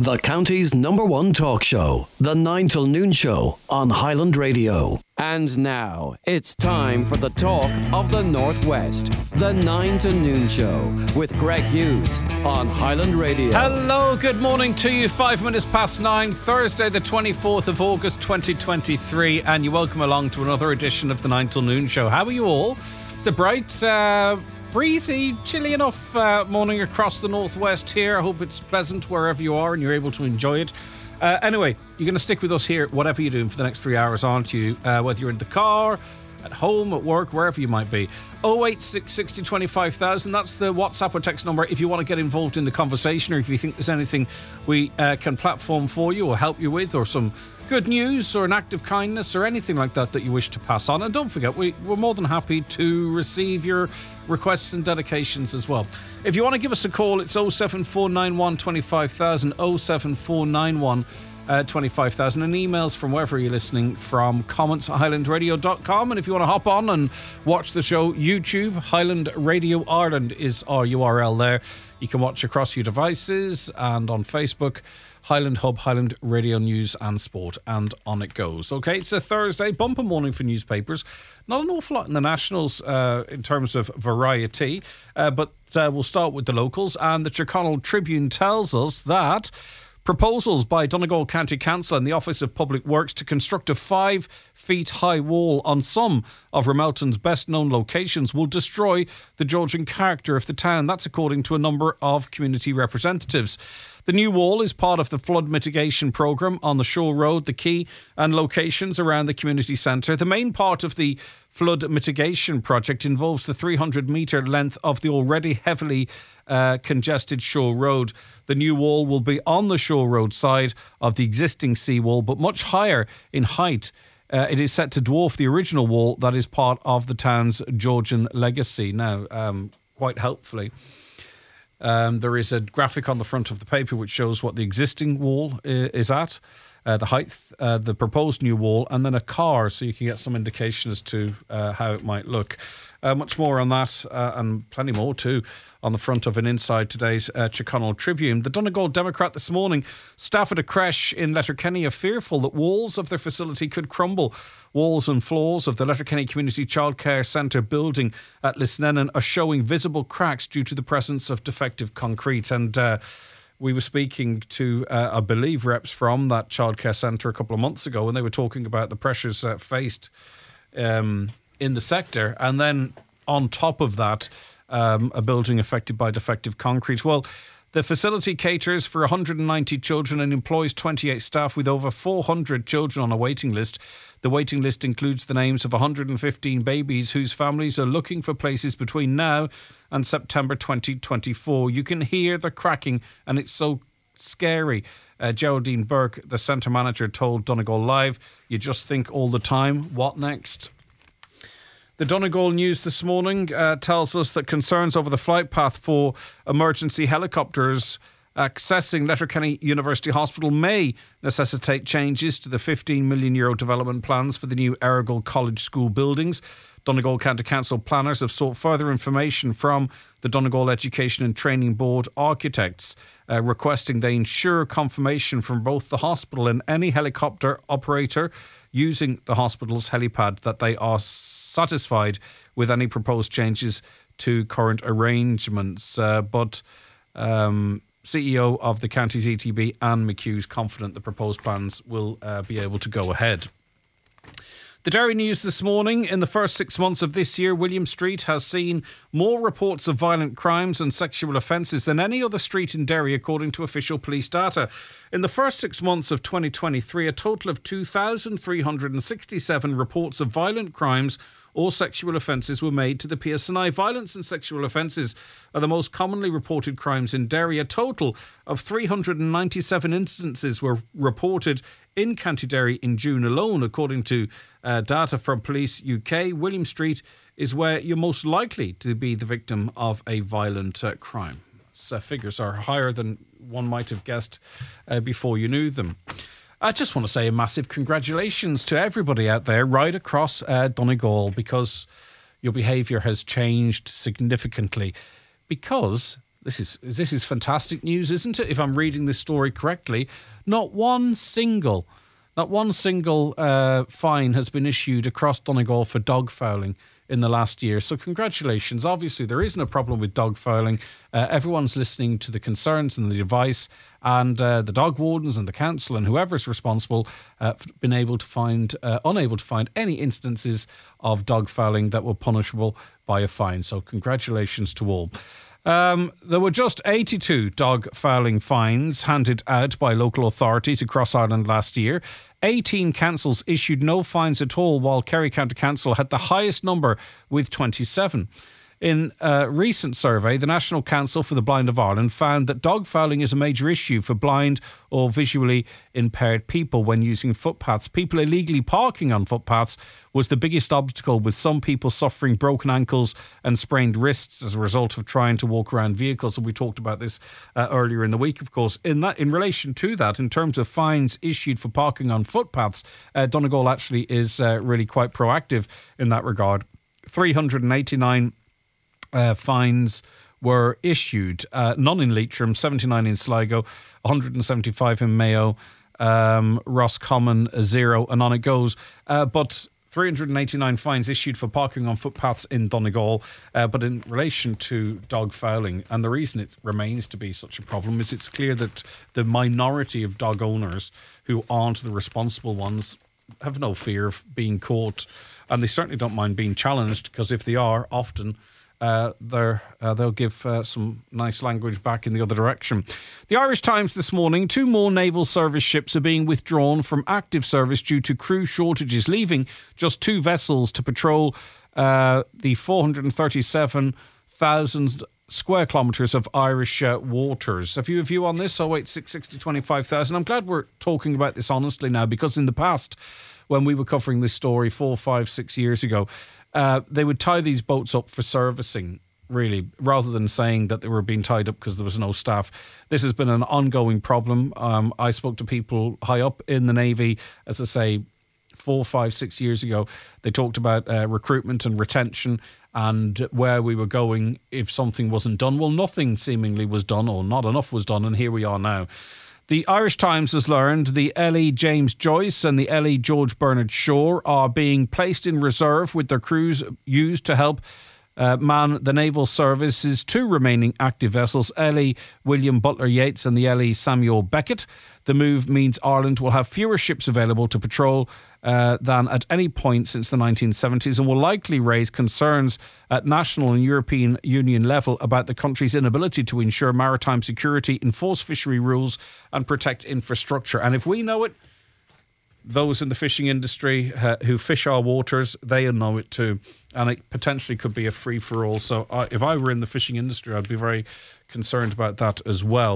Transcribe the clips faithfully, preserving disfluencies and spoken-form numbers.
The county's number one talk show, The nine till Noon Show on Highland Radio. And now, it's time for the talk of the Northwest, The nine to Noon Show, with Greg Hughes on Highland Radio. Hello, good morning to you. Five minutes past nine, Thursday the twenty-fourth of August twenty twenty-three, and you're welcome along to another edition of The nine till Noon Show. How are you all? It's a bright, uh, breezy, chilly enough uh, morning across the Northwest here. I hope it's pleasant wherever you are and you're able to enjoy it. Uh, anyway, you're going to stick with us here, whatever you're doing for the next three hours, aren't you? Uh, whether you're in the car, at home, at work, wherever you might be. oh eight six six oh twenty-five thousand, that's the WhatsApp or text number if you want to get involved in the conversation, or if you think there's anything we uh, can platform for you or help you with, or some good news or an act of kindness or anything like that that you wish to pass on. And don't forget, we, we're more than happy to receive your requests and dedications as well. If you want to give us a call, it's oh seven four nine one twenty-five thousand, oh seven four nine one Uh, twenty-five thousand, and emails from wherever you're listening from, comments at highland radio dot com. And if you want to hop on and watch the show, YouTube, Highland Radio Ireland is our U R L there. You can watch across your devices, and on Facebook, Highland Hub, Highland Radio News and Sport, and on it goes. Okay, it's a Thursday, bumper morning for newspapers. Not an awful lot in the nationals uh, in terms of variety, uh, but uh, we'll start with the locals. And the Tyrconnell Tribune tells us that proposals by Donegal County Council and the Office of Public Works to construct a five feet high wall on some of Ramelton's best known locations will destroy the Georgian character of the town. That's according to a number of community representatives. The new wall is part of the flood mitigation programme on the Shore Road, the quay and locations around the community centre. The main part of the flood mitigation project involves the three hundred metre length of the already heavily uh, congested Shore Road. The new wall will be on the Shore Road side of the existing seawall, but much higher in height. Uh, it is set to dwarf the original wall that is part of the town's Georgian legacy. Now, um, quite helpfully, Um, there is a graphic on the front of the paper which shows what the existing wall is at, uh, the height, uh, the proposed new wall, and then a car, so you can get some indication as to uh, how it might look. Uh, much more on that, uh, and plenty more too, on the front of and inside today's uh, Tyrconnell Tribune. The Donegal Democrat this morning: staff at a creche in Letterkenny are fearful that walls of their facility could crumble. Walls and floors of the Letterkenny Community Childcare Centre building at Lisnenan are showing visible cracks due to the presence of defective concrete. And uh, we were speaking to, uh, I believe, reps from that childcare centre a couple of months ago, and they were talking about the pressures uh, faced um, in the sector. And then on top of that, um, a building affected by defective concrete. Well, the facility caters for one hundred ninety children and employs twenty-eight staff with over four hundred children on a waiting list. The waiting list includes the names of one hundred fifteen babies whose families are looking for places between now and September twenty twenty-four. You can hear the cracking and it's so scary. Uh, Geraldine Burke, the centre manager, told Donegal Live, "You just think all the time, what next?" The Donegal News this morning uh, tells us that concerns over the flight path for emergency helicopters accessing Letterkenny University Hospital may necessitate changes to the fifteen million euro development plans for the new Errigal College School buildings. Donegal County Council planners have sought further information from the Donegal Education and Training Board architects, uh, requesting they ensure confirmation from both the hospital and any helicopter operator using the hospital's helipad that they are satisfied with any proposed changes to current arrangements. Uh, but um, C E O of the county's E T B, Anne McHugh, is confident the proposed plans will uh, be able to go ahead. The Derry News this morning: in the first six months of this year, William Street has seen more reports of violent crimes and sexual offences than any other street in Derry, according to official police data. In the first six months of twenty twenty-three, a total of two thousand three hundred sixty-seven reports of violent crimes or sexual offences were made to the P S N I. Violence and sexual offences are the most commonly reported crimes in Derry. A total of three hundred ninety-seven instances were reported in County Derry in June alone, according to uh, data from Police U K. William Street is where you're most likely to be the victim of a violent uh, crime. So figures are higher than one might have guessed uh, before you knew them. I just want to say a massive congratulations to everybody out there right across uh, Donegal, because your behaviour has changed significantly. Because this is this is fantastic news, isn't it? If I'm reading this story correctly, not one single, not one single uh, fine has been issued across Donegal for dog fouling in the last year. So congratulations. Obviously, there isn't a problem with dog fouling. Uh, everyone's listening to the concerns and the advice, and uh, the dog wardens and the council and whoever's responsible uh, have been able to find, uh, unable to find any instances of dog fouling that were punishable by a fine. So congratulations to all. Um, there were just eighty-two dog fouling fines handed out by local authorities across Ireland last year. eighteen councils issued no fines at all, while Kerry County Council had the highest number with twenty-seven. In a recent survey, the National Council for the Blind of Ireland found that dog fouling is a major issue for blind or visually impaired people when using footpaths. People illegally parking on footpaths was the biggest obstacle, with some people suffering broken ankles and sprained wrists as a result of trying to walk around vehicles. And we talked about this uh, earlier in the week, of course. In that, in relation to that, in terms of fines issued for parking on footpaths, uh, Donegal actually is uh, really quite proactive in that regard. three hundred eighty-nine Uh, fines were issued, uh, none in Leitrim, seventy-nine in Sligo, one hundred seventy-five in Mayo, um, Roscommon, zero, and on it goes. Uh, but three hundred eighty-nine fines issued for parking on footpaths in Donegal. Uh, but in relation to dog fouling, and the reason it remains to be such a problem is it's clear that the minority of dog owners who aren't the responsible ones have no fear of being caught, and they certainly don't mind being challenged, because if they are, often Uh, they're, uh, they'll give uh, some nice language back in the other direction. The Irish Times this morning: two more naval service ships are being withdrawn from active service due to crew shortages, leaving just two vessels to patrol uh, the four hundred thirty-seven thousand square kilometres of Irish uh, waters. Have you a view on this? oh eight six six oh twenty-five thousand. I'm glad we're talking about this honestly now, because in the past, when we were covering this story four, five, six years ago, Uh, they would tie these boats up for servicing, really, rather than saying that they were being tied up because there was no staff. This has been an ongoing problem. Um, I spoke to people high up in the Navy, as I say, four, five, six years ago. They talked about uh, recruitment and retention and where we were going if something wasn't done. Well, nothing seemingly was done, or not enough was done, and here we are now. The Irish Times has learned the L E James Joyce and the L E George Bernard Shaw are being placed in reserve, with their crews used to help uh, man the naval service's two remaining active vessels, L E William Butler Yeats and the L E Samuel Beckett. The move means Ireland will have fewer ships available to patrol uh, than at any point since the nineteen seventies, and will likely raise concerns at national and European Union level about the country's inability to ensure maritime security, enforce fishery rules and protect infrastructure. And if we know it, those in the fishing industry uh, who fish our waters, they know it too. And it potentially could be a free-for-all. So uh, if I were in the fishing industry, I'd be very concerned about that as well.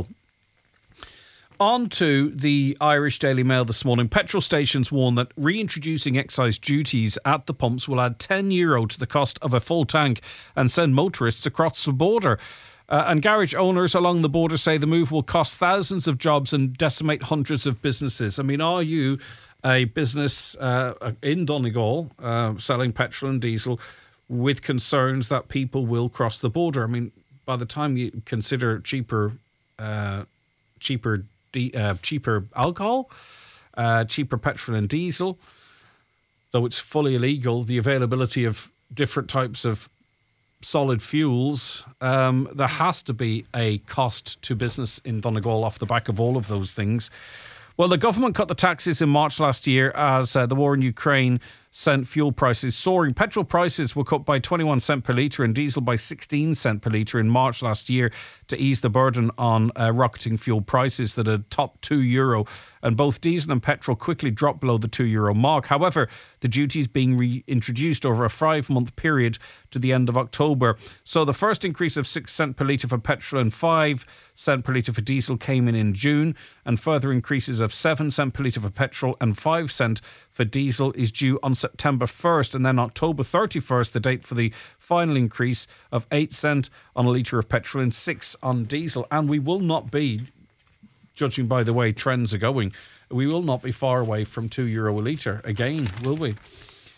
On to the Irish Daily Mail this morning. Petrol stations warn that reintroducing excise duties at the pumps will add ten euro to the cost of a full tank and send motorists across the border. Uh, and garage owners along the border say the move will cost thousands of jobs and decimate hundreds of businesses. I mean, are you a business uh, in Donegal uh, selling petrol and diesel with concerns that people will cross the border? I mean, by the time you consider cheaper, uh, cheaper, de- uh, cheaper alcohol, uh, cheaper petrol and diesel, though it's fully illegal, the availability of different types of solid fuels, um, there has to be a cost to business in Donegal off the back of all of those things. Well, the government cut the taxes in March last year as uh, the war in Ukraine sent fuel prices soaring. Petrol prices were cut by twenty-one cent per litre and diesel by sixteen cent per litre in March last year to ease the burden on uh, rocketing fuel prices that had topped two euro. And both diesel and petrol quickly dropped below the two euro mark. However, the duties being reintroduced over a five-month period to the end of October. So the first increase of six cent per litre for petrol and five cent per litre for diesel came in in June, and further increases of seven cent per litre for petrol and five cent for diesel is due on September first, and then October thirty-first, the date for the final increase of eight cent on a litre of petrol and six on diesel. And we will not be, judging by the way trends are going, we will not be far away from two euro a litre again, will we?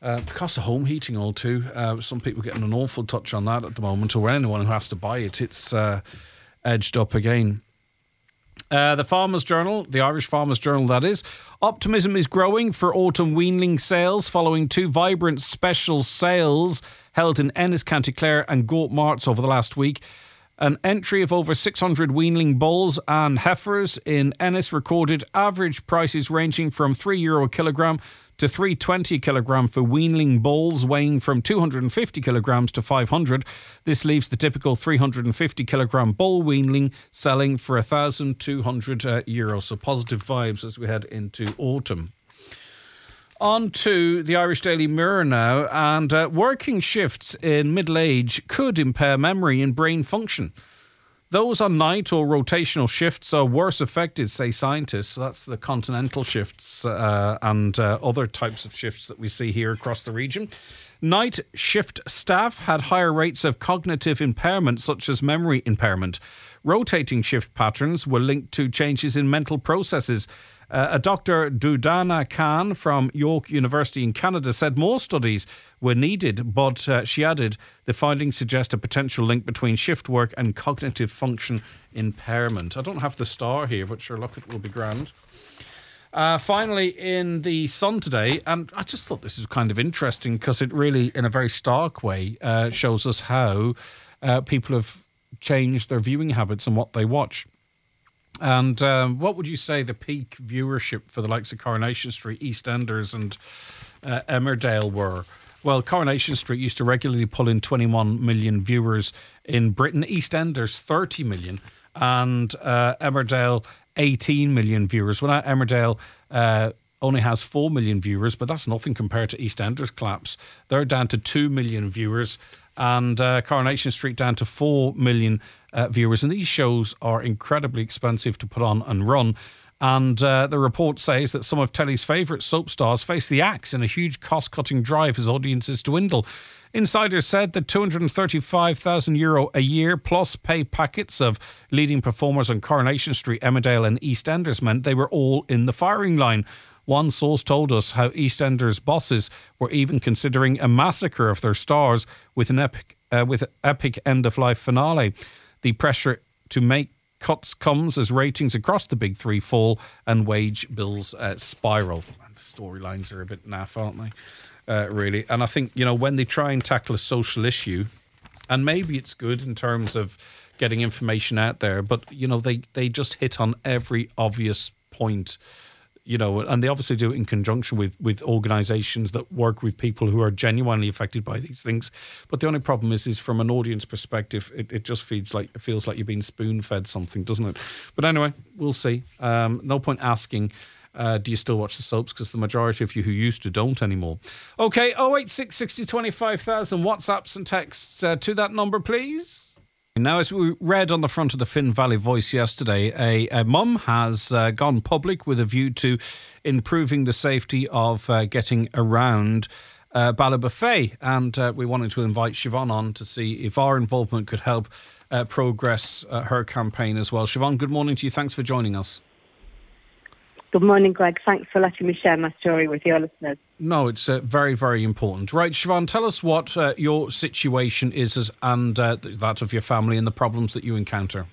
Uh, the cost of home heating all too. Uh, some people getting an awful touch on that at the moment, or anyone who has to buy it, it's uh, edged up again. Uh, the Farmers Journal, the Irish Farmers Journal that is. Optimism is growing for autumn weanling sales following two vibrant special sales held in Ennis, County Clare and Gort Marts over the last week. An entry of over six hundred weanling bulls and heifers in Ennis recorded average prices ranging from three euro a kilogram to three twenty a kilogram for weanling bulls weighing from two hundred fifty kilograms to five hundred. This leaves the typical three hundred fifty kilogram bull weanling selling for one thousand two hundred uh, euro. So positive vibes as we head into autumn. On to the Irish Daily Mirror now, and uh, working shifts in middle age could impair memory and brain function. Those on night or rotational shifts are worse affected, say scientists. So that's the continental shifts uh, and uh, other types of shifts that we see here across the region. Night shift staff had higher rates of cognitive impairment, such as memory impairment. Rotating shift patterns were linked to changes in mental processes. Uh, a Doctor Dudana Khan from York University in Canada said more studies were needed, but uh, she added the findings suggest a potential link between shift work and cognitive function impairment. I don't have the star here, but sure, look, it will be grand. Uh, finally, in the Sun today, and I just thought this was kind of interesting because it really, in a very stark way, uh, shows us how uh, people have changed their viewing habits and what they watch. And um, what would you say the peak viewership for the likes of Coronation Street, EastEnders and uh, Emmerdale were? Well, Coronation Street used to regularly pull in twenty-one million viewers in Britain, EastEnders thirty million, and uh, Emmerdale eighteen million viewers. Well, now Emmerdale uh, only has four million viewers, but that's nothing compared to EastEnders collapse. They're down to two million viewers, and uh, Coronation Street down to four million uh, viewers. And these shows are incredibly expensive to put on and run. And uh, the report says that some of telly's favourite soap stars face the axe in a huge cost-cutting drive as audiences dwindle. Insiders said that two hundred thirty-five thousand euro a year plus pay packets of leading performers on Coronation Street, Emmerdale and EastEnders meant they were all in the firing line. One source told us how EastEnders bosses were even considering a massacre of their stars with an epic, uh, with an epic end-of-life finale. The pressure to make cuts comes as ratings across the big three fall and wage bills uh, spiral. And the storylines are a bit naff, aren't they? Uh, really. And I think, you know, when they try and tackle a social issue, and maybe it's good in terms of getting information out there, but, you know, they, they just hit on every obvious point, you know, and they obviously do it in conjunction with, with organisations that work with people who are genuinely affected by these things. But the only problem is, is from an audience perspective, it, it just feels like it feels like you're being spoon-fed something, doesn't it? But anyway, we'll see. Um, no point asking, uh, do you still watch the soaps? Because the majority of you who used to don't anymore. Okay, oh eight six sixty twenty-five thousand WhatsApps and texts uh, to that number, please. Now, as we read on the front of the Finn Valley Voice yesterday, a, a mum has uh, gone public with a view to improving the safety of uh, getting around uh, Ballybofey. And uh, we wanted to invite Siobhan on to see if our involvement could help uh, progress uh, her campaign as well. Siobhan, good morning to you. Thanks for joining us. Good morning, Greg. Thanks for letting me share my story with your listeners. No, it's uh, very, very important. Right, Siobhan, tell us what uh, your situation is as, and uh, that of your family and the problems that you encounter.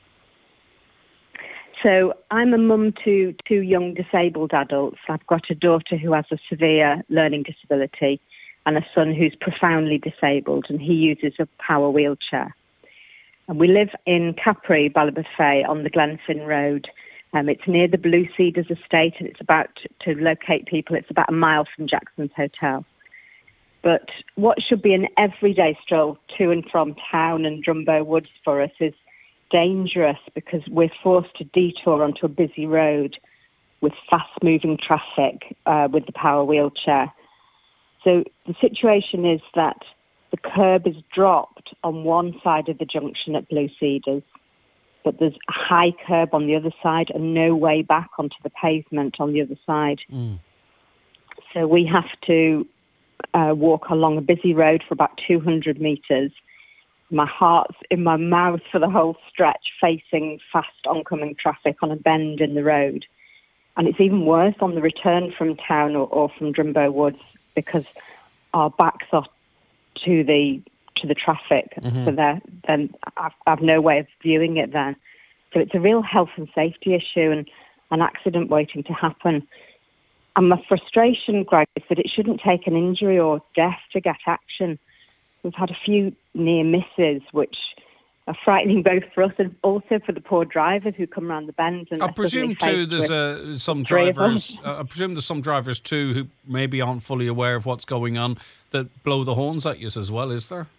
So I'm a mum to two young disabled adults. I've got a daughter who has a severe learning disability and a son who's profoundly disabled, and he uses a power wheelchair. And we live in Capri, Ballybofey, on the Glenfin Road. Um, it's near the Blue Cedars estate, and it's about, to locate people, it's about a mile from Jackson's Hotel. But what should be an everyday stroll to and from town and Drumbo Woods for us is dangerous because we're forced to detour onto a busy road with fast-moving traffic uh, with the power wheelchair. So the situation is that the curb is dropped on one side of the junction at Blue Cedars, but there's a high curb on the other side and no way back onto the pavement on the other side. Mm. So we have to uh, walk along a busy road for about two hundred metres. My heart's in my mouth for the whole stretch, facing fast oncoming traffic on a bend in the road. And it's even worse on the return from town or, or from Drumbo Woods because our backs are to the to the traffic, mm-hmm. so there, then I've, I've no way of viewing it then. So it's a real health and safety issue and an accident waiting to happen. And my frustration, Greg, is that it shouldn't take an injury or death to get action. We've had a few near misses, which are frightening both for us and also for the poor drivers who come around the bend. And I presume too, there's uh, some drivers. Uh, I presume there's some drivers too who maybe aren't fully aware of what's going on that blow the horns at you as well. Is there?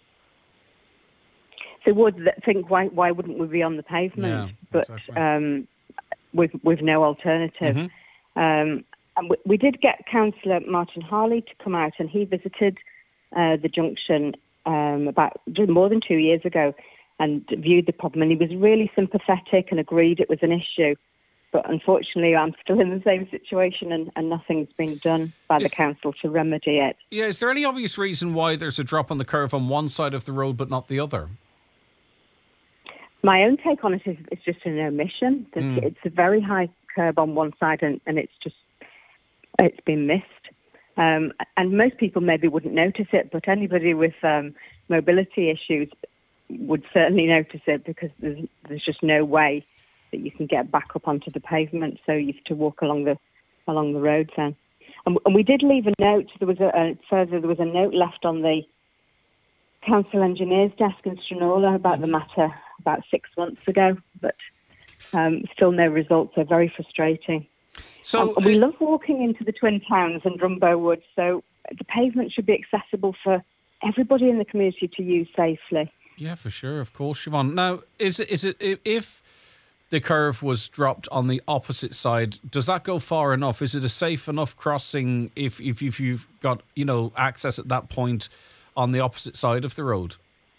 So would think why why wouldn't we be on the pavement? Yeah, but exactly. um, with with no alternative. Mm-hmm. Um, and we, we did get Councillor Martin Harley to come out, and he visited uh, the junction um, about more than two years ago and viewed the problem. And he was really sympathetic and agreed it was an issue. But unfortunately, I'm still in the same situation, and, and nothing's been done by is, the council to remedy it. Yeah, is there any obvious reason why there's a drop on the curve on one side of the road but not the other? My own take on it is it's just an omission. Mm. It's a very high curb on one side, and, and it's just it's been missed. Um, and most people maybe wouldn't notice it, but anybody with um, mobility issues would certainly notice it because there's, there's just no way that you can get back up onto the pavement. So you have to walk along the along the road then. And, and we did leave a note. There was a, a further there was a note left on the council engineer's desk in Stranraer about the matter about six months ago, but um, still no results. So very frustrating. So um, we love walking into the Twin Towns and Drumbo Wood, so the pavement should be accessible for everybody in the community to use safely. Yeah, for sure, of course, Siobhan. Now, is it, is it if the curve was dropped on the opposite side, does that go far enough? Is it a safe enough crossing if if, if you've got, you know, access at that point on the opposite side of the road?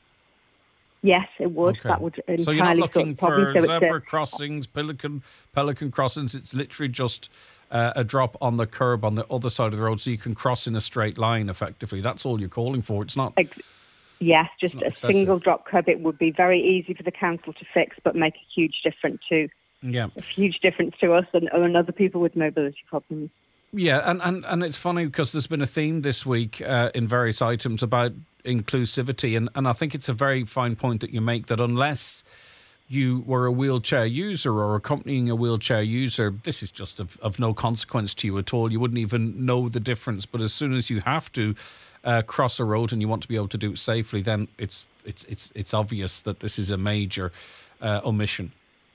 Yes, it would. Okay. That would entirely so you're not looking for so zebra a, crossings, pelican pelican crossings. It's literally just uh, a drop on the curb on the other side of the road, so you can cross in a straight line. Effectively, that's all you're calling for. It's not. Ex- yes, just a excessive. single drop curb. It would be very easy for the council to fix, but make a huge difference to yeah, a huge difference to us and, and other people with mobility problems. Yeah, and, and, and it's funny because there's been a theme this week uh, in various items about inclusivity, and, and I think it's a very fine point that you make that unless you were a wheelchair user or accompanying a wheelchair user, this is just of, of no consequence to you at all. You wouldn't even know the difference. But as soon as you have to uh, cross a road and you want to be able to do it safely, then it's it's it's it's obvious that this is a major uh, omission.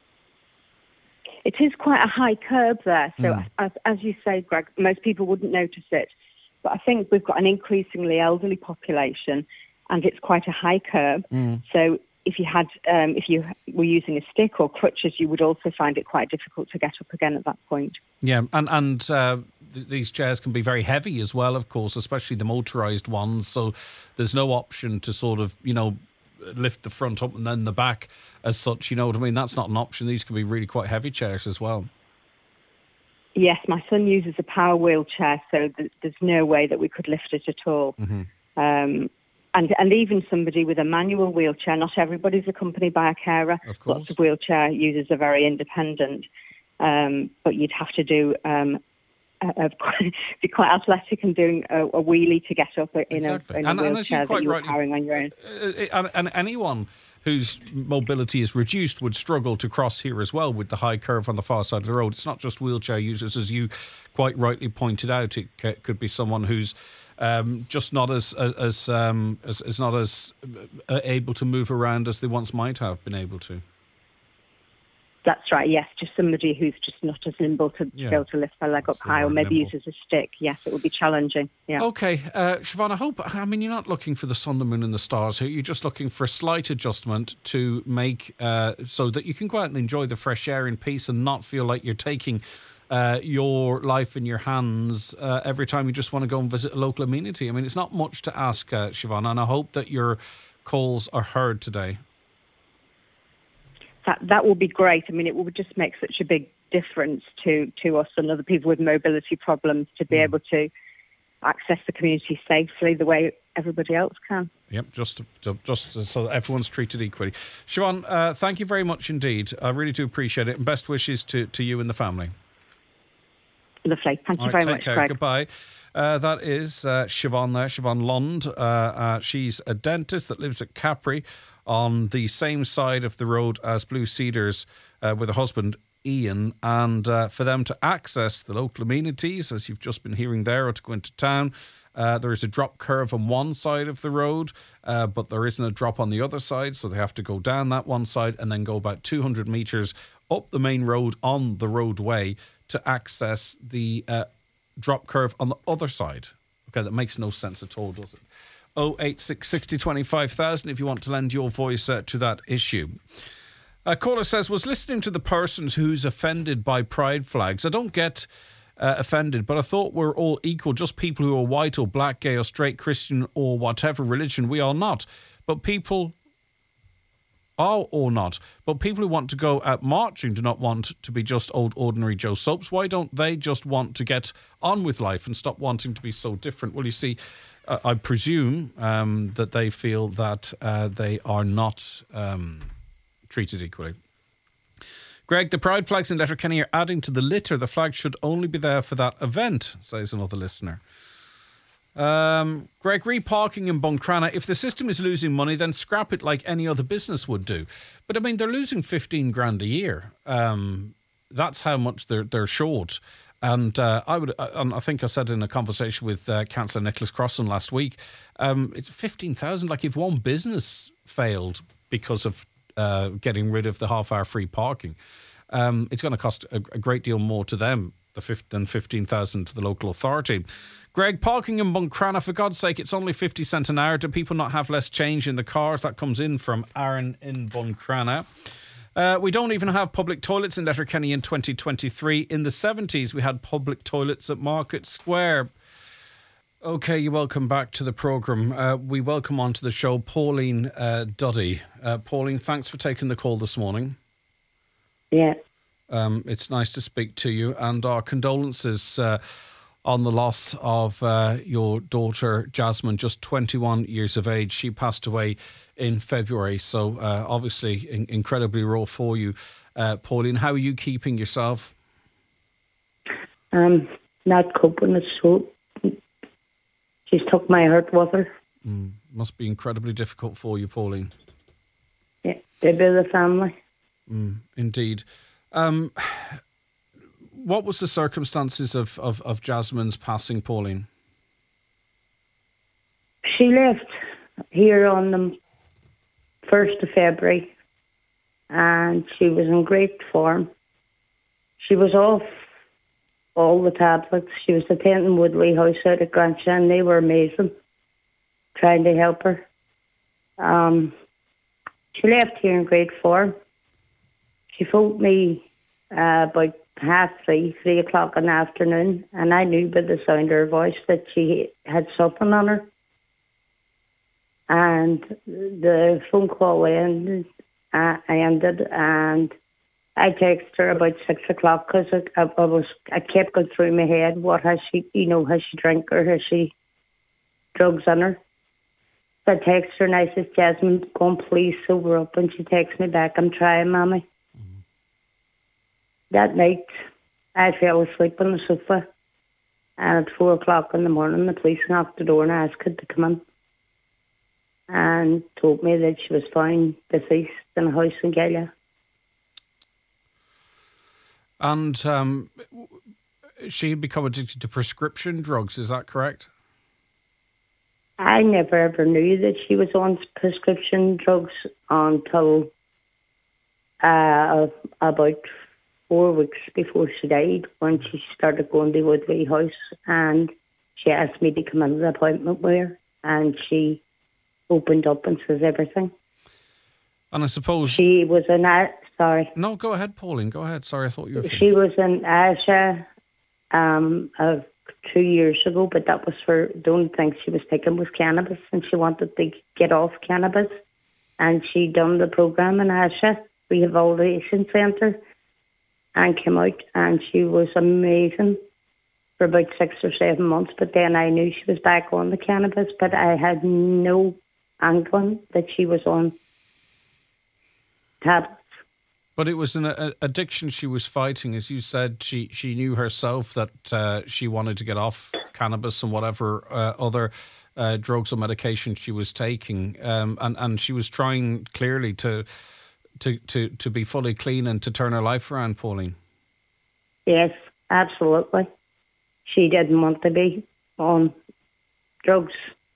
It is quite a high curb there. So Mm. as, as you say, Greg, most people wouldn't notice it. But I think we've got an increasingly elderly population and it's quite a high curb. Mm. So if you had, um, if you were using a stick or crutches, you would also find it quite difficult to get up again at that point. Yeah, and, and uh, th- these chairs can be very heavy as well, of course, especially the motorised ones. So there's no option to sort of, you know, lift the front up and then the back as such, you know what I mean? That's not an option. These can be really quite heavy chairs as well. Yes, my son uses a power wheelchair, so th- there's no way that we could lift it at all. Mm-hmm. Um, and and even somebody with a manual wheelchair, not everybody's accompanied by a carer. Of course. Lots of wheelchair users are very independent, um, but you'd have to do um, a, a, be quite athletic and doing a, a wheelie to get up in exactly. a, in a and, wheelchair and that you're rightly, carrying on your own. Uh, and, and anyone whose mobility is reduced would struggle to cross here as well with the high curve on the far side of the road. It's not just wheelchair users, as you quite rightly pointed out. It c- could be someone who's um, just not as as as, um, as as not as uh, able to move around as they once might have been able to. That's right, yes. Just somebody who's just not as nimble to Yeah. be able to lift their leg up That's the high, or word, maybe nimble. uses a stick. Yes, it would be challenging. Yeah. Okay, uh, Siobhan, I hope, I mean, you're not looking for the sun, the moon and the stars here. You're just looking for a slight adjustment to make uh, so that you can go out and enjoy the fresh air in peace and not feel like you're taking uh, your life in your hands uh, every time you just want to go and visit a local amenity. I mean, it's not much to ask, uh, Siobhan, and I hope that your calls are heard today. That that will be great. I mean, it will just make such a big difference to, to us and other people with mobility problems to be Mm. able to access the community safely the way everybody else can. Yep, just to, just so that everyone's treated equally. Siobhan, uh, thank you very much indeed. I really do appreciate it, and best wishes to, to you and the family. Lovely. Thank All you right, very take much, care. Greg. Goodbye. Uh, that is uh, Siobhan there, Siobhan Lund. Uh, uh, she's a dentist that lives at Capri on the same side of the road as Blue Cedars uh, with her husband, Ian. And uh, for them to access the local amenities, as you've just been hearing there, or to go into town, uh, there is a drop curve on one side of the road, uh, but there isn't a drop on the other side, so they have to go down that one side and then go about two hundred metres up the main road on the roadway to access the uh, drop curve on the other side. Okay, that makes no sense at all, does it? oh eight six, six oh, twenty-five thousand if you want to lend your voice uh, to that issue. A caller says, was listening to the person who's offended by pride flags. I don't get uh, offended, but I thought we're all equal, just people who are white or black, gay or straight, Christian or whatever religion. We are not. But people are or not. But people who want to go out marching do not want to be just old ordinary Joe Soaps. Why don't they just want to get on with life and stop wanting to be so different? Well, you see, uh, I presume um, that they feel that uh, they are not um, treated equally. Greg, the pride flags in Letterkenny are adding to the litter. The flag should only be there for that event, says another listener. Um, Greg, reparking in Buncrana, if the system is losing money, then scrap it like any other business would do. But I mean, they're losing fifteen grand a year. Um, that's how much they're they're short. And uh, I would, and I think I said in a conversation with uh, Councillor Nicholas Crossan last week, um, it's fifteen thousand. Like if one business failed because of uh, getting rid of the half-hour free parking, um, it's going to cost a, a great deal more to them the fifth, than fifteen thousand to the local authority. Greg, parking in Buncrana, for God's sake, it's only fifty cent an hour. Do people not have less change in the cars? That comes in from Aaron in Buncrana. Uh, we don't even have public toilets in Letterkenny in twenty twenty-three. In the seventies, we had public toilets at Market Square. OK, you're welcome back to the programme. Uh, we welcome onto the show Pauline uh, Duddy. Uh, Pauline, thanks for taking the call this morning. Yeah. Um, it's nice to speak to you, and our condolences uh, on the loss of uh, your daughter, Jasmine, just twenty-one years of age. She passed away in February, so uh, obviously in- incredibly raw for you. Uh, Pauline, how are you keeping yourself? Um, not coping, it's so... She's took my heart with her. Mm, must be incredibly difficult for you, Pauline. Yeah, they be the family. Mm, indeed. Um, what was the circumstances of, of, of Jasmine's passing, Pauline? She left here on the first of February and she was in great form. She was off all the tablets. She was attending Woodley House out at Grantia and they were amazing, trying to help her. Um, she left here in great form. She phoned me uh, about half three, three o'clock in the afternoon, and I knew by the sound of her voice that she had something on her. And the phone call ended, uh, I ended, and I texted her about six o'clock because I, I, I was I kept going through my head. What has she, you know, has she drink or has she drugs on her? So I texted her and I said, Jasmine, go on, please sober up. And she texted me back, I'm trying, Mommy. Mm-hmm. That night, I fell asleep on the sofa. And at four o'clock in the morning, the police knocked the door and asked her to come in. And told me that she was found deceased in a house in Galia. And um, she had become addicted to prescription drugs, is that correct? I never ever knew that she was on prescription drugs until uh, about four weeks before she died, when she started going to Woodley House, and she asked me to come into the appointment with her, and she opened up and says everything. And I suppose... She was in... Uh, sorry. No, go ahead, Pauline, go ahead. Sorry, I thought you were... She was in Asia um, uh, two years ago, but that was for... The only thing she was taking was cannabis, and she wanted to get off cannabis. And she done the program in Asia, Rehabilitation Centre, and came out, and she was amazing for about six or seven months. But then I knew she was back on the cannabis, but I had no inkling that she was on tablets. But it was an a, addiction she was fighting. As you said, she, she knew herself that uh, she wanted to get off cannabis and whatever uh, other uh, drugs or medication she was taking. Um, and, and she was trying clearly to, to, to, to be fully clean and to turn her life around, Pauline. Yes, absolutely. She didn't want to be on drugs.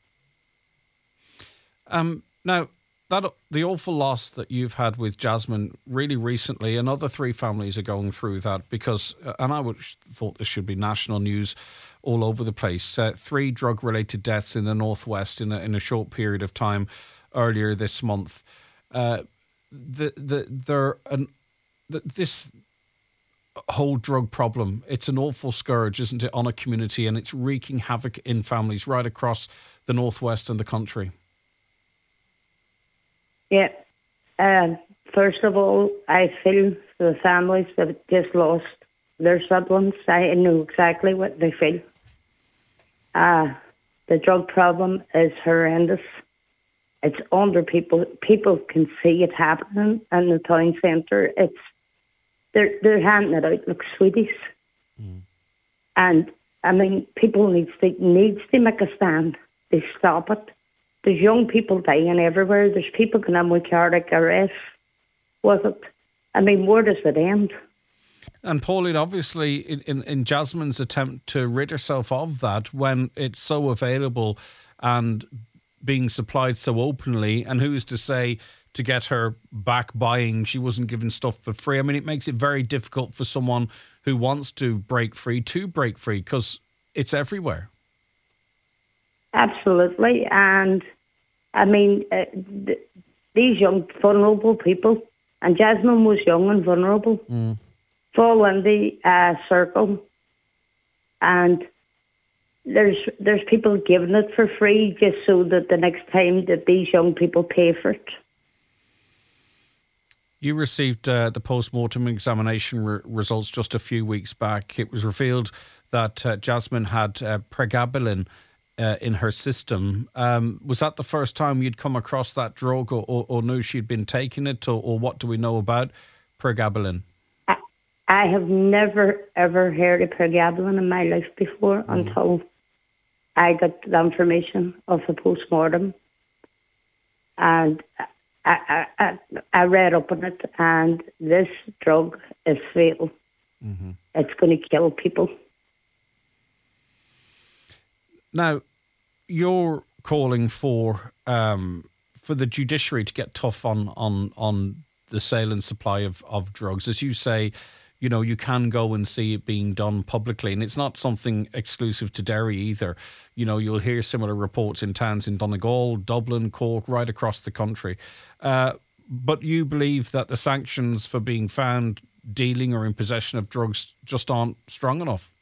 Um, now, that the awful loss that you've had with Jasmine really recently, and other three families are going through that because, and I would thought this should be national news all over the place. Uh, three drug-related deaths in the Northwest in a, in a short period of time earlier this month. Uh, the the there an the, this whole drug problem, it's an awful scourge, isn't it, on a community, and it's wreaking havoc in families right across the Northwest and the country. Yeah. Uh, first of all, I feel for the families that just lost their siblings. I know exactly what they feel. Uh, the drug problem is horrendous. It's under people. People can see it happening in the town centre. It's they're they're handing it out like sweeties, mm. and I mean, people needs to needs to make a stand. They stop it. There's young people dying everywhere. There's people going on with cardiac arrest. Was it? I mean, where does it end? And Pauline, obviously, in, in, in Jasmine's attempt to rid herself of that, when it's so available and being supplied so openly, and who's to say to get her back buying, she wasn't given stuff for free? I mean, it makes it very difficult for someone who wants to break free to break free because it's everywhere. Absolutely. And, I mean, uh, th- these young, vulnerable people, and Jasmine was young and vulnerable, mm. fall in the uh, circle. And there's there's people giving it for free just so that the next time that these young people pay for it. You received uh, the post-mortem examination re- results just a few weeks back. It was revealed that uh, Jasmine had uh, pregabalin Uh, in her system. Um, was that the first time you'd come across that drug, or, or, or knew she'd been taking it, or, or what do we know about pregabalin? I, I have never, ever heard of pregabalin in my life before mm. until I got the information of the post-mortem. And I, I, I, I read up on it, and this drug is fatal. Mm-hmm. It's going to kill people. Now, you're calling for um, for the judiciary to get tough on, on on the sale and supply of, of drugs. As you say, you know, you can go and see it being done publicly, and it's not something exclusive to Derry either. You know, you'll hear similar reports in towns in Donegal, Dublin, Cork, right across the country. Uh, but you believe that the sanctions for being found dealing or in possession of drugs just aren't strong enough?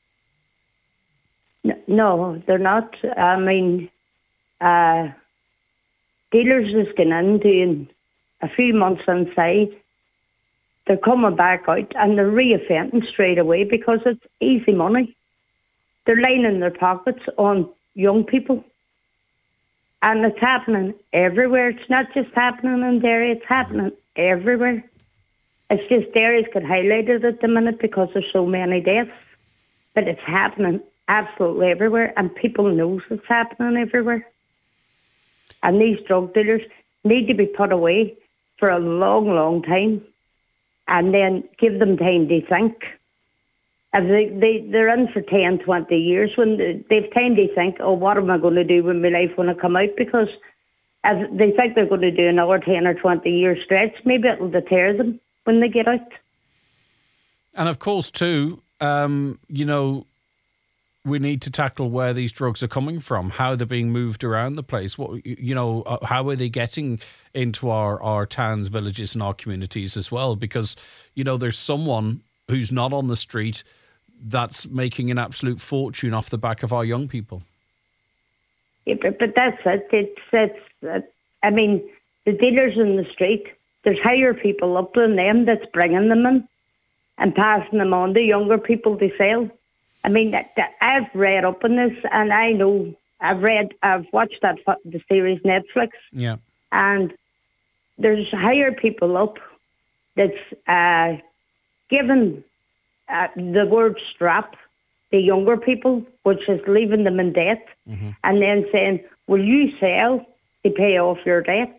No, they're not. I mean, uh, dealers is going in doing a few months inside. They're coming back out and they're reoffending straight away because it's easy money. They're lining their pockets on young people. And it's happening everywhere. It's not just happening in Derry, it's happening everywhere. It's just Derry's got highlighted at the minute because there's so many deaths. But it's happening absolutely everywhere, and people knows it's happening everywhere. And these drug dealers need to be put away for a long, long time, and then give them time to think. If they, they, they're in for ten, twenty years, when they've time to think, oh, what am I going to do with my life when I come out? Because if they think they're going to do another ten or twenty year stretch, maybe it'll deter them when they get out. And of course, too, um, you know, we need to tackle where these drugs are coming from, how they're being moved around the place. What, you know, uh, how are they getting into our, our towns, villages and our communities as well? Because, you know, there's someone who's not on the street that's making an absolute fortune off the back of our young people. Yeah, but, but that's it. It's, it's, uh, I mean, the dealers in the street, there's higher people up than them that's bringing them in and passing them on to younger people to sell. I mean, I've read up on this, and I know I've read, I've watched that the series Netflix. Yeah, and there's higher people up that's uh, given uh, the word strap to younger people, which is leaving them in debt, mm-hmm. and then saying, will you sell to pay off your debt?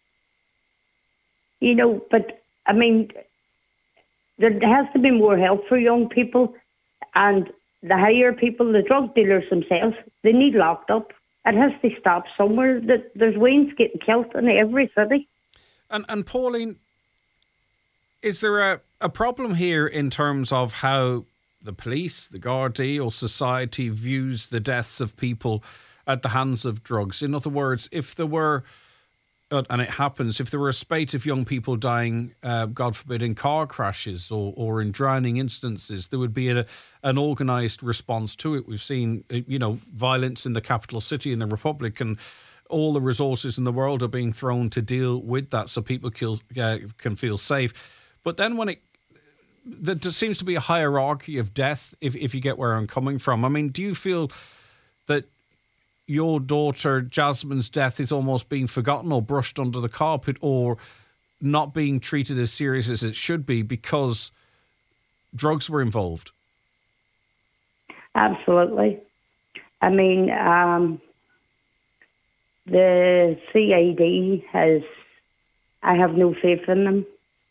You know, but, I mean, there has to be more help for young people, and the higher people, the drug dealers themselves, they need locked up. It has to stop somewhere. There's weans getting killed in every city. And, and Pauline, is there a, a problem here in terms of how the police, the Gardaí or society views the deaths of people at the hands of drugs? In other words, if there were, and it happens, if there were a spate of young people dying, uh, God forbid, in car crashes or, or in drowning instances, there would be a, an organised response to it. We've seen, you know, violence in the capital city in the Republic, and all the resources in the world are being thrown to deal with that so people kill, uh, can feel safe. But then when it, there seems to be a hierarchy of death, if, if you get where I'm coming from. I mean, do you feel that your daughter Jasmine's death is almost being forgotten or brushed under the carpet or not being treated as serious as it should be because drugs were involved? Absolutely. I mean, um, the C I D has, I have no faith in them.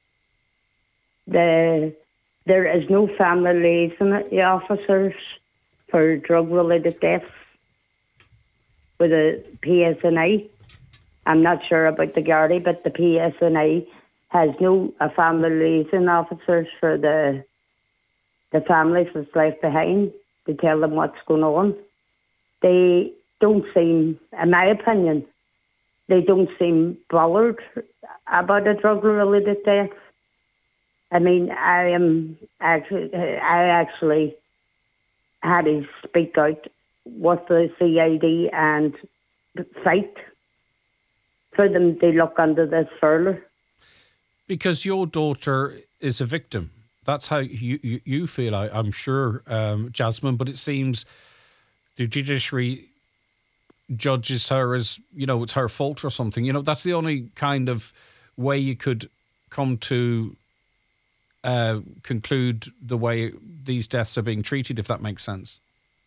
The, there is no family liaison officers for drug-related deaths with the P S N I. I'm not sure about the Gardaí, but the P S N I has no uh, family liaison officers for the the families that's left behind to tell them what's going on. They don't seem, in my opinion, they don't seem bothered about a drug-related death. I mean, I am actually, I actually had to speak out with the C I D and fight for them to look under this further. Because your daughter is a victim. That's how you, you, you feel, I, I'm sure, um, Jasmine, but it seems the judiciary judges her as, you know, it's her fault or something. You know, that's the only kind of way you could come to uh, conclude the way these deaths are being treated, if that makes sense.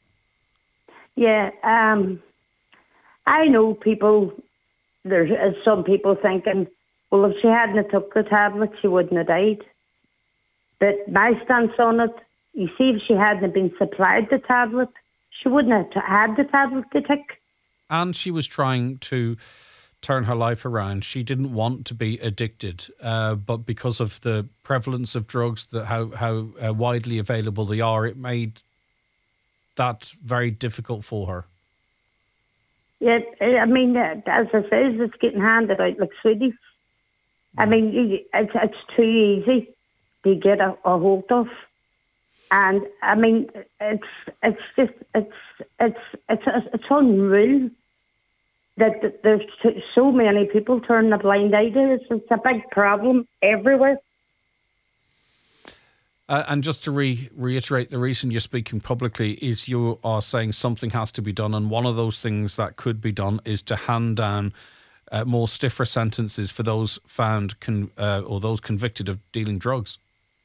Yeah, um, I know people, there's uh, some people thinking, well, if she hadn't have took the tablet, she wouldn't have died. But my stance on it, you see, if she hadn't have been supplied the tablet, she wouldn't have t- had the tablet to take. And she was trying to turn her life around. She didn't want to be addicted, uh, but because of the prevalence of drugs, the, how, how uh, widely available they are, it made that very difficult for her. Yeah, I mean, as I say, it's getting handed out like sweeties. I mean, it's, it's too easy to get a, a hold of. And I mean, it's it's just it's it's it's it's unreal that there's so many people turning a blind eye to it. It's a big problem everywhere. Uh, and just to re- reiterate, the reason you're speaking publicly is you are saying something has to be done, and one of those things that could be done is to hand down uh, more stiffer sentences for those found con- uh, or those convicted of dealing drugs.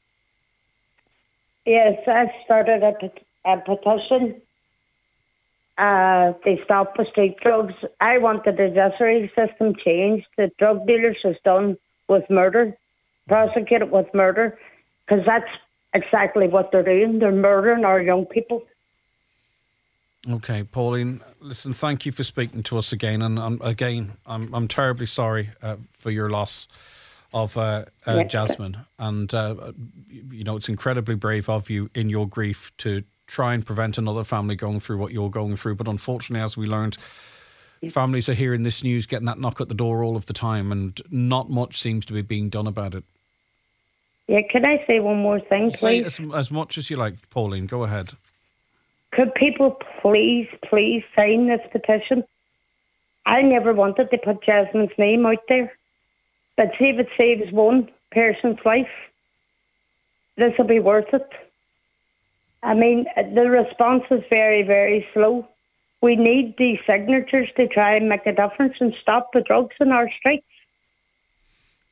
Yes, I started a, pet- a petition uh, to stop the street drugs. I wanted the judiciary system changed. The drug dealers is done with murder, prosecuted with murder, because that's exactly what they're doing. They're murdering our young people. Okay, Pauline, listen, thank you for speaking to us again. And um, again, I'm I'm terribly sorry uh, for your loss of uh, uh, yeah. Jasmine. And, uh, you know, it's incredibly brave of you in your grief to try and prevent another family going through what you're going through. But unfortunately, as we learned, yeah. families are hearing this news, getting that knock at the door all of the time, and not much seems to be being done about it. Yeah, can I say one more thing, please? Say as, as much as you like, Pauline. Go ahead. Could people please, please sign this petition? I never wanted to put Jasmine's name out there. But see if it saves one person's life, this will be worth it. I mean, the response is very, very slow. We need these signatures to try and make a difference and stop the drugs in our streets.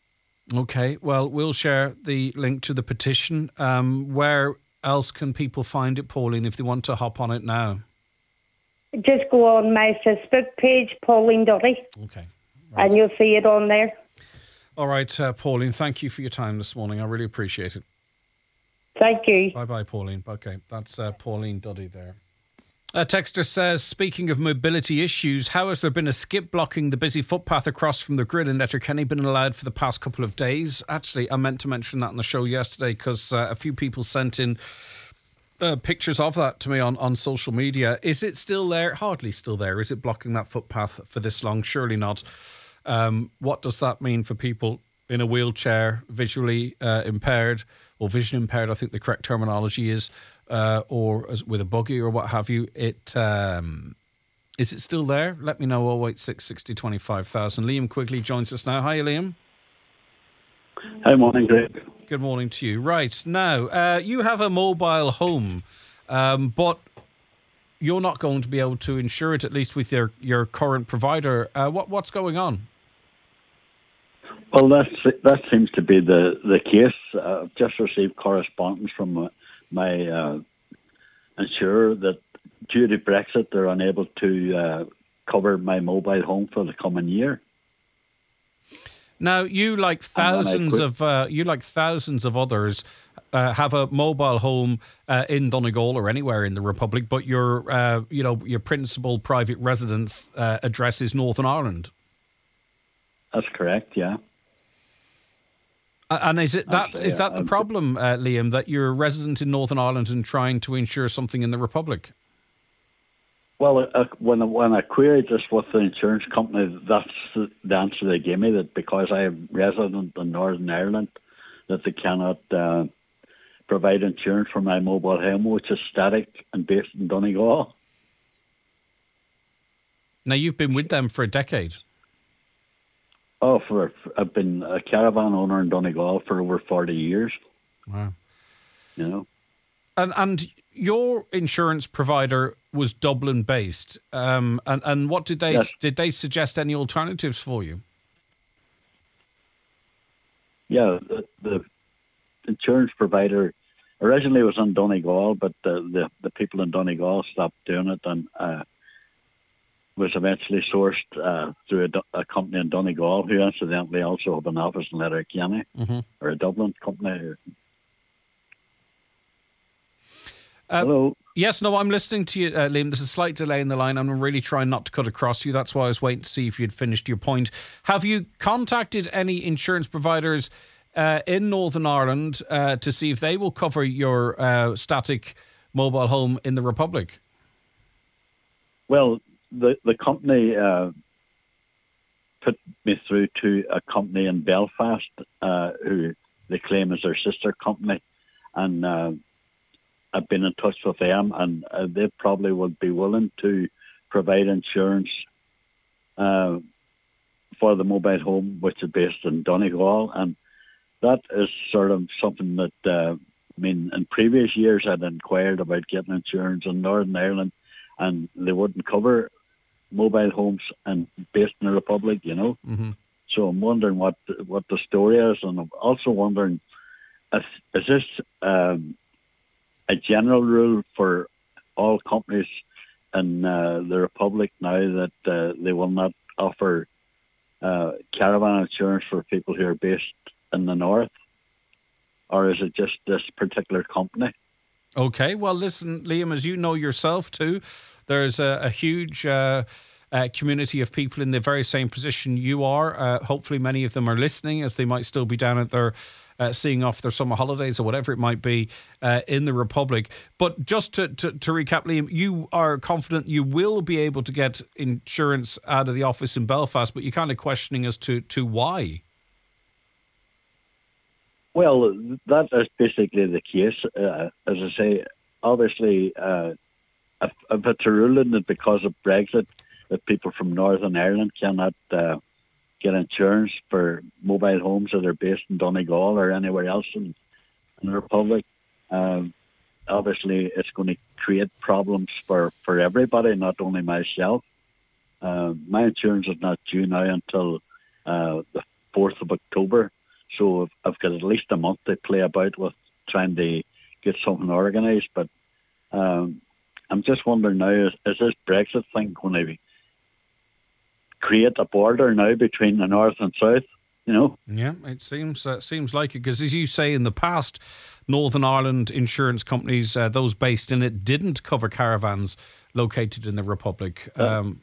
Okay, well, we'll share the link to the petition. Um, where else can people find it, Pauline, if they want to hop on it now? Just go on my Facebook page, Pauline Duddy, Okay. Right. and you'll see it on there. All right, uh, Pauline, thank you for your time this morning. I really appreciate it. Thank you. Bye-bye, Pauline. Okay, that's uh, Pauline Duddy there. A texter says, speaking of mobility issues, how has there been a skip blocking the busy footpath across from the grill in Letterkenny been allowed for the past couple of days? Actually, I meant to mention that on the show yesterday because uh, a few people sent in uh, pictures of that to me on, on social media. Is it still there? Hardly still there. Is it blocking that footpath for this long? Surely not. Um, what does that mean for people in a wheelchair, visually uh, impaired or vision impaired, I think the correct terminology is, uh, or as, with a buggy or what have you? It um, is it still there? Let me know. oh eight six, sixty, twenty-five thousand. Liam Quigley joins us now. Hi, Liam. Hi, morning, Greg. Good morning to you. Right, now, uh, you have a mobile home, um, but you're not going to be able to insure it, at least with your, your current provider. Uh, what What's going on? Well, that's, that seems to be the, the case. Uh, I've just received correspondence from uh, my uh, insurer that due to Brexit, they're unable to uh, cover my mobile home for the coming year. Now, you like thousands of uh, you like thousands of others uh, have a mobile home uh, in Donegal or anywhere in the Republic, but your uh, you know your principal private residence uh, address is Northern Ireland. That's correct. Yeah. And is it that I'd say, is that the uh, problem, uh, Liam, that you're a resident in Northern Ireland and trying to insure something in the Republic? Well, uh, when, I, when I queried this with the insurance company, that's the answer they gave me, that because I am resident in Northern Ireland, that they cannot uh, provide insurance for my mobile home, which is static and based in Donegal. Now, you've been with them for a decade. Oh, for I've been a caravan owner in Donegal for over forty years. Wow. You know. And and your insurance provider was Dublin based. Um, and, and what did they Yes. did they suggest any alternatives for you? Yeah, the, the insurance provider originally was in Donegal, but the, the, the people in Donegal stopped doing it and uh, was eventually sourced uh, through a, Do- a company in Donegal, who incidentally also have an office in Letterkenny, Mm-hmm. or a Dublin company. Uh, Hello. Yes, no, I'm listening to you, uh, Liam. There's a slight delay in the line. I'm really trying not to cut across you. That's why I was waiting to see if you'd finished your point. Have you contacted any insurance providers uh, in Northern Ireland uh, to see if they will cover your uh, static mobile home in the Republic? Well, the the company uh, put me through to a company in Belfast, uh, who they claim is their sister company, and uh, I've been in touch with them, and uh, they probably would be willing to provide insurance uh, for the mobile home, which is based in Donegal, and that is sort of something that uh, I mean, in previous years I'd inquired about getting insurance in Northern Ireland, and they wouldn't cover mobile homes and based in the Republic, you know. Mm-hmm. So I'm wondering what what the story is, and I'm also wondering, if, is this um, a general rule for all companies in uh, the Republic now that uh, they will not offer uh, caravan insurance for people who are based in the north, or is it just this particular company? Okay, well, listen, Liam, as you know yourself too, there's a, a huge uh, uh, community of people in the very same position you are. Uh, hopefully many of them are listening, as they might still be down at their uh, seeing off their summer holidays or whatever it might be uh, in the Republic. But just to, to, to recap, Liam, you are confident you will be able to get insurance out of the office in Belfast, but you're kind of questioning as to, to why. Well, that is basically the case. Uh, as I say, obviously, uh, if, if it's a ruling that because of Brexit, that people from Northern Ireland cannot uh, get insurance for mobile homes that are based in Donegal or anywhere else in, in the Republic, um, obviously it's going to create problems for, for everybody, not only myself. Uh, my insurance is not due now until uh, the fourth of October. So I've, I've got at least a month to play about with trying to get something organised. But um, I'm just wondering now, is, is this Brexit thing going to create a border now between the north and south? You know? Yeah, it seems uh, seems like it, because as you say, in the past, Northern Ireland insurance companies, uh, those based in it, didn't cover caravans located in the Republic. Um,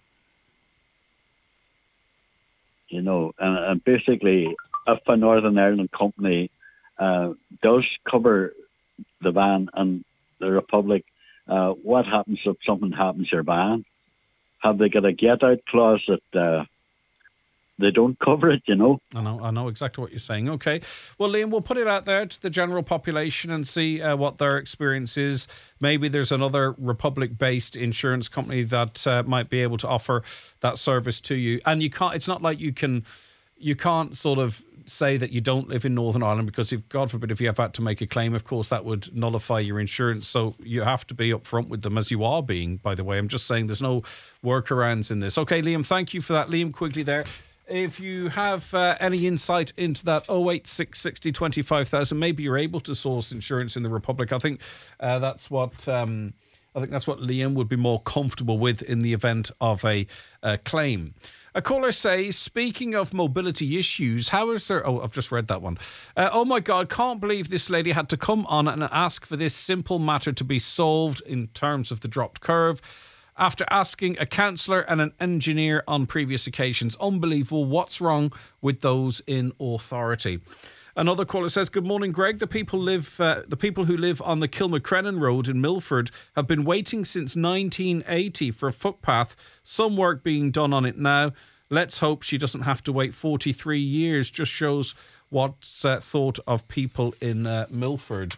you know, and, and basically, if a Northern Ireland company uh, does cover the van and the Republic, uh, what happens if something happens to your van? Have they got a get-out clause that uh, they don't cover it, you know? I know, I know exactly what you're saying. Okay. Well, Liam, we'll put it out there to the general population and see uh, what their experience is. Maybe there's another Republic-based insurance company that uh, might be able to offer that service to you. And you can't, it's not like you can, you can't sort of say that you don't live in Northern Ireland, because if, God forbid, if you have had to make a claim, of course, that would nullify your insurance. So you have to be upfront with them, as you are being, by the way. I'm just saying there's no workarounds in this. Okay, Liam, thank you for that. Liam Quigley there. If you have uh, any insight into that, oh eight six sixty twenty-five thousand, maybe you're able to source insurance in the Republic. I think uh, that's what um, I think that's what Liam would be more comfortable with in the event of a uh, claim. A caller says, speaking of mobility issues, how is there... Oh, I've just read that one. Uh, oh, my God, can't believe this lady had to come on and ask for this simple matter to be solved in terms of the dropped curve, after asking a counsellor and an engineer on previous occasions. Unbelievable. What's wrong with those in authority? Another caller says, good morning, Greg. The people live, uh, the people who live on the Kilmacrennan Road in Milford have been waiting since nineteen eighty for a footpath. Some work being done on it now. Let's hope she doesn't have to wait forty-three years. Just shows what's uh, thought of people in uh, Milford.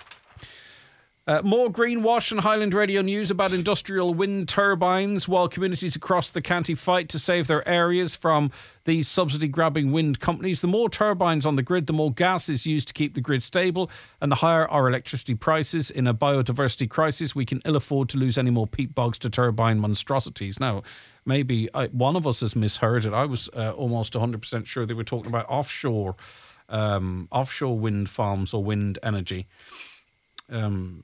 Uh, more greenwash and Highland Radio news about industrial wind turbines, while communities across the county fight to save their areas from these subsidy-grabbing wind companies. The more turbines on the grid, the more gas is used to keep the grid stable, and the higher our electricity prices. In a biodiversity crisis, we can ill afford to lose any more peat bogs to turbine monstrosities. Now, maybe I, one of us has misheard it. I was uh, almost one hundred percent sure they were talking about offshore, um, offshore wind farms or wind energy. Um...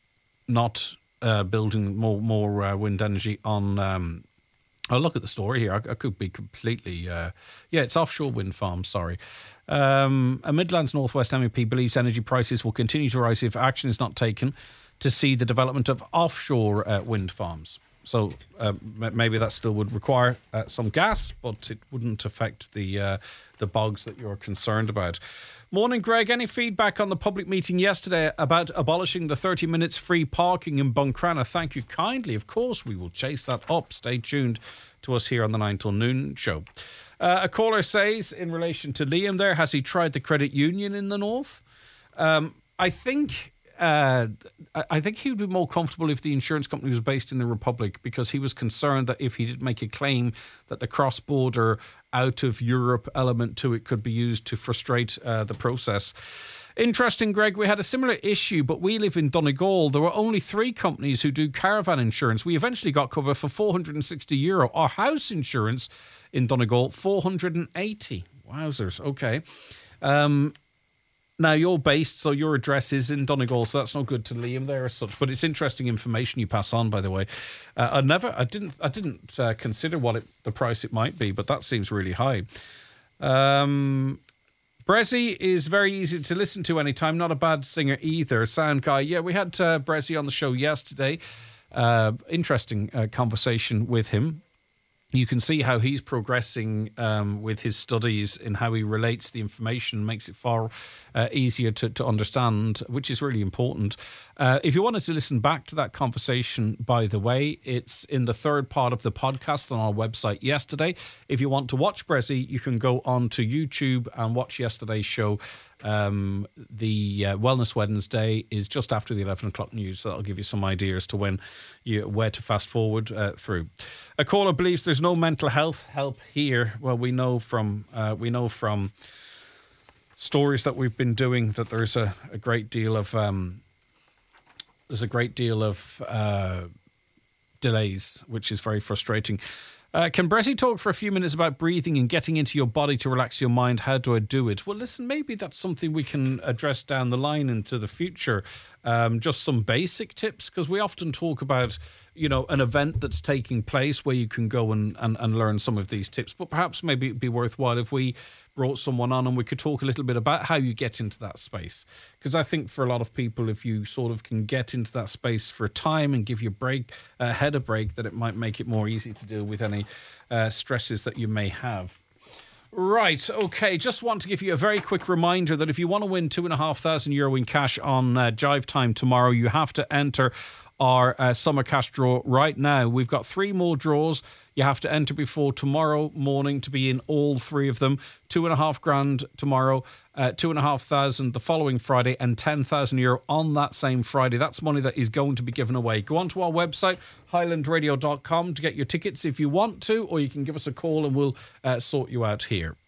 Not uh, building more more uh, wind energy on. Um, oh, look at the story here. I, I could be completely. Uh, yeah, it's offshore wind farms. Sorry. Um, a Midlands Northwest M P believes energy prices will continue to rise if action is not taken to see the development of offshore uh, wind farms. So uh, maybe that still would require uh, some gas, but it wouldn't affect the uh, the bogs that you're concerned about. Morning, Greg. Any feedback on the public meeting yesterday about abolishing the thirty minutes free parking in Buncrana? Thank you kindly. Of course, we will chase that up. Stay tuned to us here on the nine till noon show. Uh, a caller says, in relation to Liam there, has he tried the credit union in the north? Um, I think... Uh, I think he would be more comfortable if the insurance company was based in the Republic, because he was concerned that if he did make a claim that the cross-border out of Europe element to it could be used to frustrate uh, the process. Interesting, Greg, we had a similar issue, but we live in Donegal. There were only three companies who do caravan insurance. We eventually got cover for four hundred sixty euro. Our house insurance in Donegal, four hundred eighty. Wowzers, okay. Um... Now, you're based, so your address is in Donegal, so that's not good to Liam there as such. But it's interesting information you pass on, by the way. Uh, I never, I didn't, I didn't uh, consider what it, the price it might be, but that seems really high. Um, Brezzy is very easy to listen to anytime. Not a bad singer either. Sound guy. Yeah, we had uh, Brezzy on the show yesterday. Uh, interesting uh, conversation with him. You can see how he's progressing um, with his studies and how he relates the information, makes it far uh, easier to, to understand, which is really important. Uh, if you wanted to listen back to that conversation, by the way, it's in the third part of the podcast on our website yesterday. If you want to watch Brezzy, you can go on to YouTube and watch yesterday's show. Um, the uh, Wellness Wednesday is just after the eleven o'clock news, so that'll give you some idea as to when you where to fast forward uh, through. A caller believes there's no mental health help here. Well, we know from uh, we know from stories that we've been doing that there's a, a great deal of um, there's a great deal of uh, delays, which is very frustrating. Uh, can Bretty talk for a few minutes about breathing and getting into your body to relax your mind? How do I do it? Well, listen, maybe that's something we can address down the line into the future. Um, just some basic tips, because we often talk about, you know, an event that's taking place where you can go and, and, and learn some of these tips. But perhaps maybe it'd be worthwhile if we brought someone on and we could talk a little bit about how you get into that space. Because I think for a lot of people, if you sort of can get into that space for a time and give your break, uh, head a break, that it might make it more easy to deal with any uh, stresses that you may have. Right, okay, just want to give you a very quick reminder that if you want to win two and a half thousand euro in cash on uh, Jive Time tomorrow, you have to enter our uh, summer cash draw right now. We've got three more draws. You have to enter before tomorrow morning to be in all three of them. Two and a half grand tomorrow, uh, two and a half thousand the following Friday, and ten thousand euro on that same Friday. That's money that is going to be given away. Go on to our website, highland radio dot com, to get your tickets if you want to, or you can give us a call and we'll uh, sort you out here.